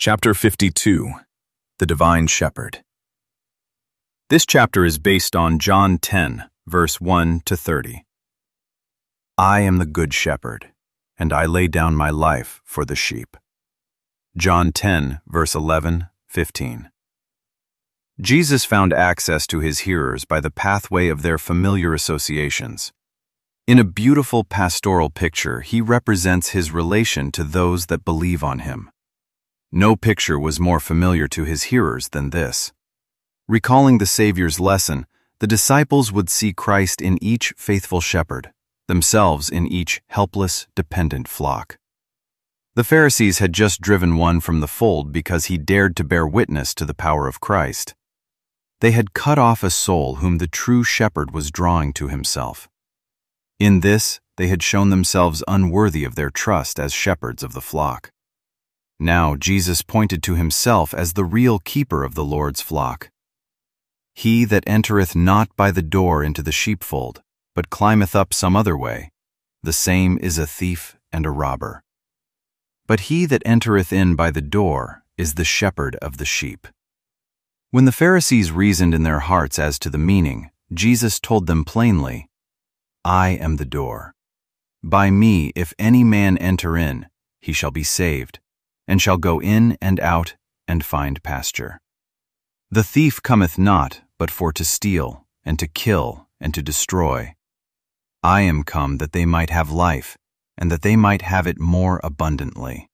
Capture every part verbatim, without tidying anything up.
Chapter fifty-two, The Divine Shepherd. This chapter is based on John ten, verse one to thirty. I am the good shepherd, and I lay down my life for the sheep. John ten, verse eleven, fifteen. Jesus found access to his hearers by the pathway of their familiar associations. In a beautiful pastoral picture, he represents his relation to those that believe on him. No picture was more familiar to his hearers than this. Recalling the Savior's lesson, the disciples would see Christ in each faithful shepherd, themselves in each helpless, dependent flock. The Pharisees had just driven one from the fold because he dared to bear witness to the power of Christ. They had cut off a soul whom the true shepherd was drawing to himself. In this, they had shown themselves unworthy of their trust as shepherds of the flock. Now Jesus pointed to himself as the real keeper of the Lord's flock. He that entereth not by the door into the sheepfold, but climbeth up some other way, the same is a thief and a robber. But he that entereth in by the door is the shepherd of the sheep. When the Pharisees reasoned in their hearts as to the meaning, Jesus told them plainly, I am the door. By me if any man enter in, he shall be saved, and shall go in and out and find pasture. The thief cometh not, but for to steal, and to kill, and to destroy. I am come that they might have life, and that they might have it more abundantly.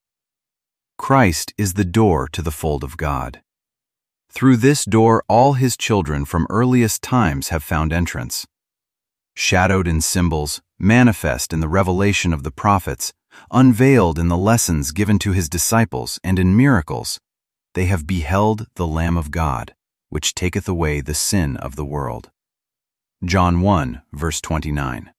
Christ is the door to the fold of God. Through this door all his children from earliest times have found entrance. Shadowed in symbols, manifest in the revelation of the prophets, unveiled in the lessons given to his disciples and in miracles, they have beheld the Lamb of God, which taketh away the sin of the world. John one, verse twenty-nine.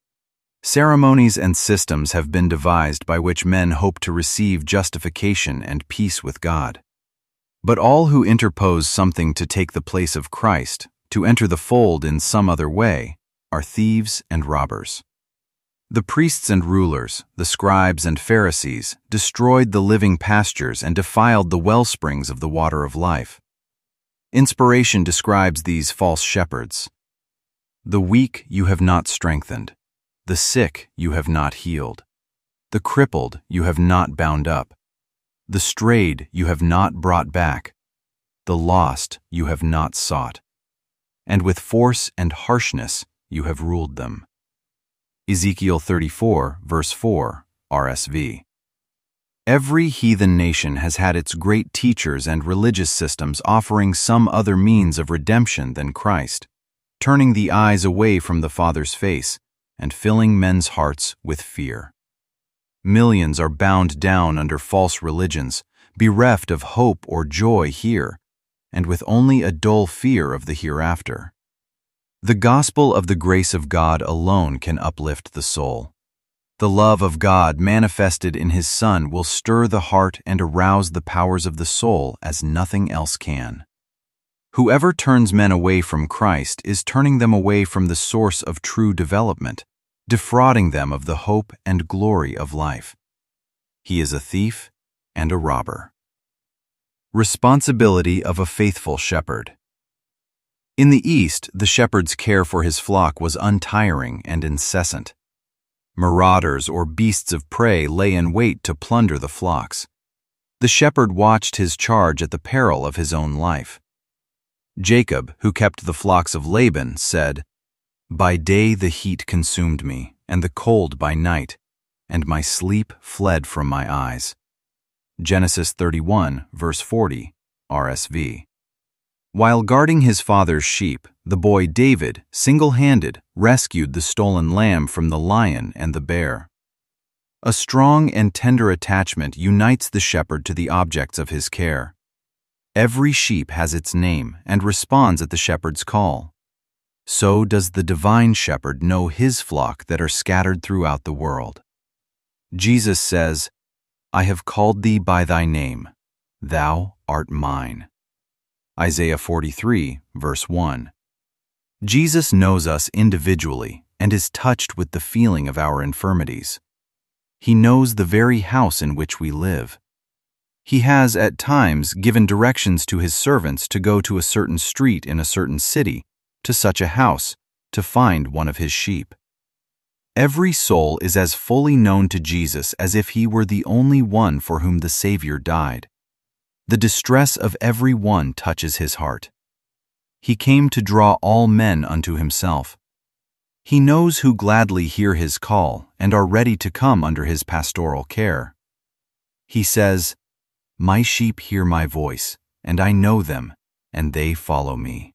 Ceremonies and systems have been devised by which men hope to receive justification and peace with God. But all who interpose something to take the place of Christ, to enter the fold in some other way, are thieves and robbers. The priests and rulers, the scribes and Pharisees, destroyed the living pastures and defiled the wellsprings of the water of life. Inspiration describes these false shepherds. The weak you have not strengthened, the sick you have not healed, the crippled you have not bound up, the strayed you have not brought back, the lost you have not sought, and with force and harshness you have ruled them. Ezekiel thirty-four, verse four, R S V. Every heathen nation has had its great teachers and religious systems offering some other means of redemption than Christ, turning the eyes away from the Father's face and filling men's hearts with fear. Millions are bound down under false religions, bereft of hope or joy here, and with only a dull fear of the hereafter. The gospel of the grace of God alone can uplift the soul. The love of God manifested in his Son will stir the heart and arouse the powers of the soul as nothing else can. Whoever turns men away from Christ is turning them away from the source of true development, defrauding them of the hope and glory of life. He is a thief and a robber. Responsibility of a faithful shepherd. In the East, the shepherd's care for his flock was untiring and incessant. Marauders or beasts of prey lay in wait to plunder the flocks. The shepherd watched his charge at the peril of his own life. Jacob, who kept the flocks of Laban, said, By day the heat consumed me, and the cold by night, and my sleep fled from my eyes. Genesis thirty-one, verse forty, R S V. While guarding his father's sheep, the boy David, single-handed, rescued the stolen lamb from the lion and the bear. A strong and tender attachment unites the shepherd to the objects of his care. Every sheep has its name and responds at the shepherd's call. So does the divine shepherd know his flock that are scattered throughout the world. Jesus says, I have called thee by thy name. Thou art mine. Isaiah forty-three, verse one. Jesus knows us individually and is touched with the feeling of our infirmities. He knows the very house in which we live. He has, at times, given directions to his servants to go to a certain street in a certain city, to such a house, to find one of his sheep. Every soul is as fully known to Jesus as if he were the only one for whom the Savior died. The distress of every one touches his heart. He came to draw all men unto himself. He knows who gladly hear his call and are ready to come under his pastoral care. He says, "My sheep hear my voice, and I know them, and they follow me."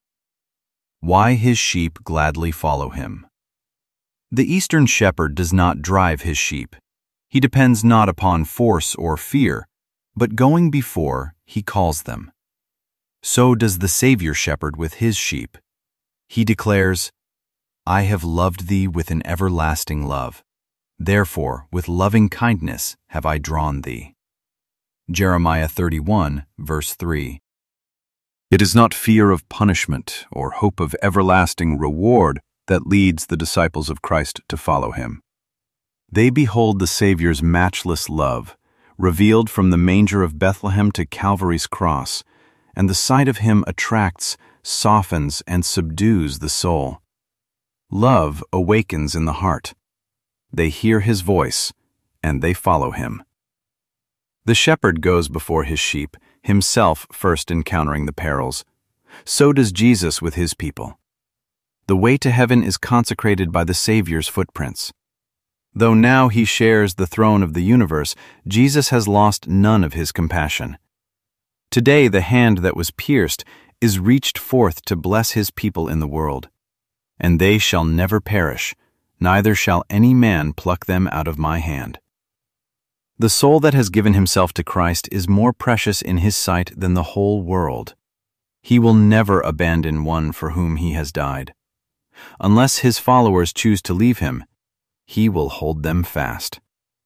Why his sheep gladly follow him. The Eastern shepherd does not drive his sheep. He depends not upon force or fear, but going before, he calls them. So does the Savior shepherd with his sheep. He declares, "I have loved thee with an everlasting love. Therefore, with loving kindness have I drawn thee." Jeremiah thirty-one, verse three. It is not fear of punishment or hope of everlasting reward that leads the disciples of Christ to follow him. They behold the Savior's matchless love, revealed from the manger of Bethlehem to Calvary's cross, and the sight of him attracts, softens, and subdues the soul. Love awakens in the heart. They hear his voice, and they follow him. The shepherd goes before his sheep, himself first encountering the perils. So does Jesus with his people. The way to heaven is consecrated by the Savior's footprints. Though now he shares the throne of the universe, Jesus has lost none of his compassion. Today the hand that was pierced is reached forth to bless his people in the world. And they shall never perish, neither shall any man pluck them out of my hand. The soul that has given himself to Christ is more precious in his sight than the whole world. He will never abandon one for whom he has died. Unless his followers choose to leave him, he will hold them fast.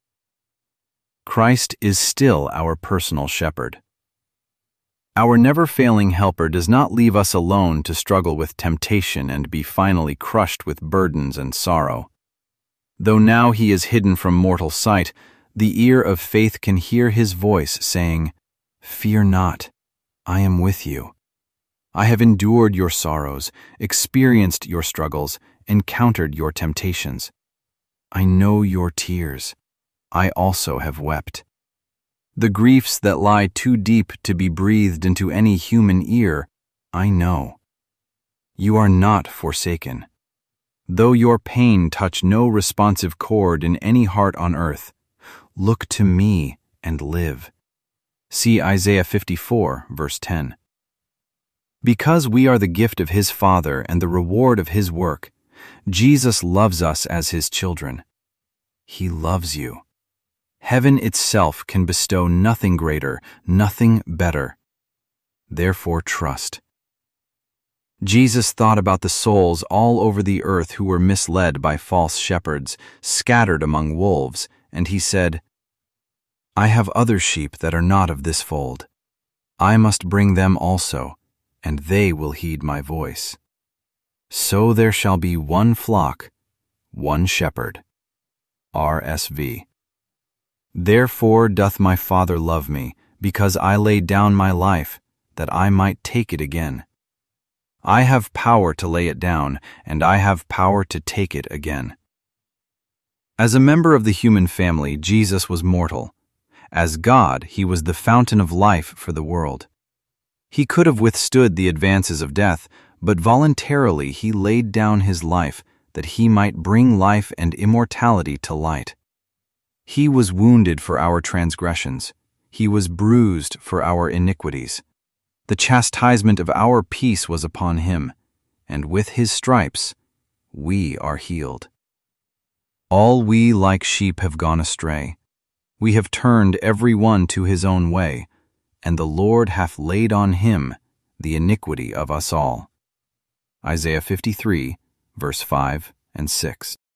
Christ is still our personal shepherd. Our never-failing helper does not leave us alone to struggle with temptation and be finally crushed with burdens and sorrow. Though now he is hidden from mortal sight, the ear of faith can hear his voice saying, "Fear not, I am with you. I have endured your sorrows, experienced your struggles, encountered your temptations. I know your tears. I also have wept. The griefs that lie too deep to be breathed into any human ear, I know. You are not forsaken. Though your pain touch no responsive chord in any heart on earth, look to me and live." See Isaiah fifty-four, verse ten. Because we are the gift of his Father and the reward of his work, Jesus loves us as his children. He loves you. Heaven itself can bestow nothing greater, nothing better. Therefore trust. Jesus thought about the souls all over the earth who were misled by false shepherds, scattered among wolves, and he said, "I have other sheep that are not of this fold. I must bring them also, and they will heed my voice. So there shall be one flock, one shepherd." R S V. Therefore doth my Father love me, because I laid down my life, that I might take it again. I have power to lay it down, and I have power to take it again. As a member of the human family, Jesus was mortal. As God, he was the fountain of life for the world. He could have withstood the advances of death, but voluntarily he laid down his life that he might bring life and immortality to light. He was wounded for our transgressions. He was bruised for our iniquities. The chastisement of our peace was upon him, and with his stripes we are healed. All we like sheep have gone astray. We have turned every one to his own way, and the Lord hath laid on him the iniquity of us all. Isaiah fifty-three, verse five and six.